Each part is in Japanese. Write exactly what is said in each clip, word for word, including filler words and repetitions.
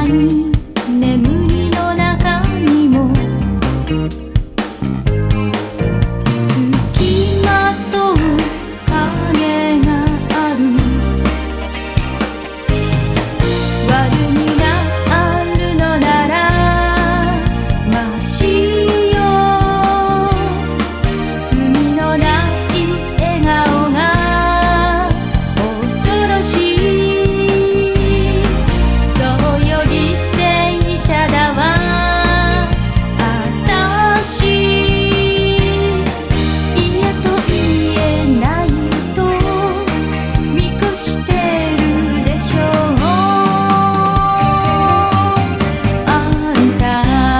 い眠りの中にも付きまとう影がある。悪気があるのならましよ。罪のない笑顔が恐ろしい。そうよ犠牲者だわあたし。嫌と言えないと見越してるでしょう。あんた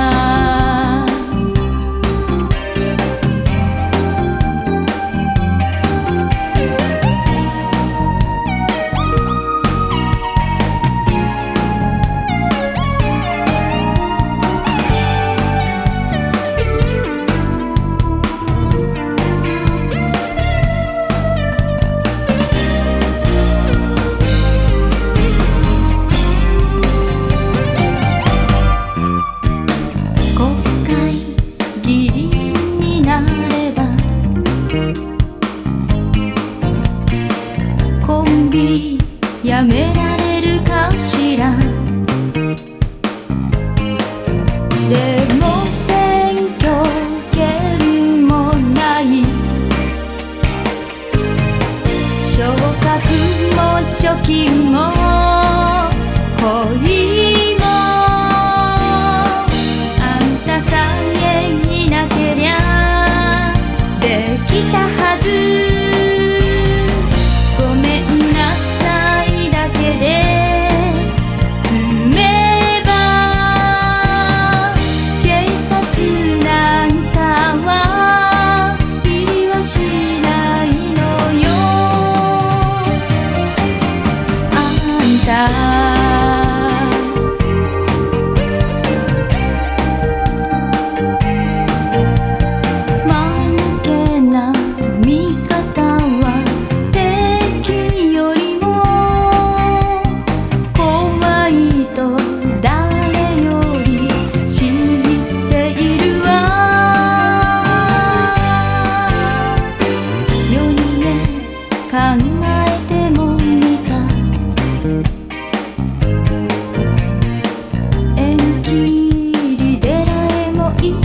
国会議員になればコンビやめられるかしら。でも選挙権もない昇格も貯金も恋もあんたさえいなけりゃできたはず。ごめんなさいだけで済めば警察なんかはいりはしないのよ。あんた間抜けな見方は敵よりも怖いと誰より知っているわ。よにね考えてもみた。縁切り寺へも行った。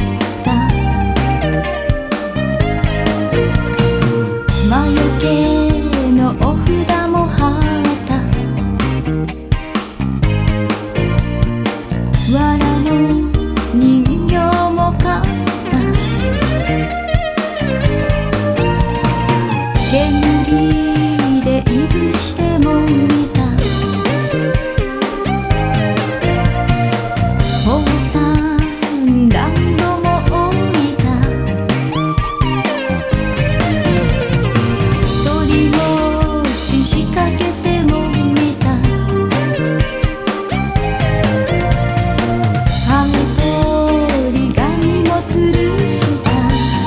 魔除けのお札も貼った。藁の人形も買った。煙でいぶしてもみた。坊さん暖炉も置いた。鳥もち仕掛けてもみた。ハエと折り紙も吊るした。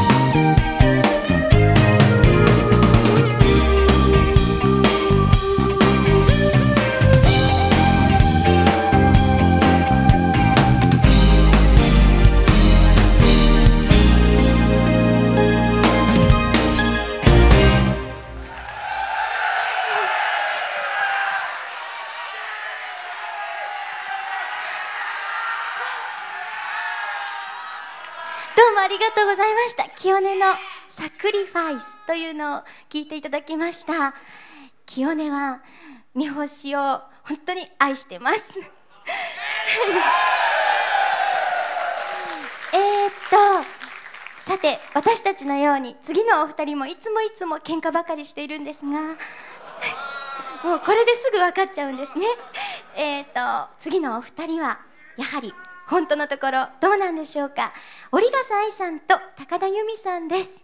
どうもありがとうございました。清音のサクリファイスというのを聞いていただきました。清音は三星を本当に愛してますえーっとさて、私たちのように次のお二人もいつもいつも喧嘩ばかりしているんですがもうこれですぐ分かっちゃうんですね。えーっと次のお二人はやはり本当のところどうなんでしょうか。織笠愛さんと高田由美さんです。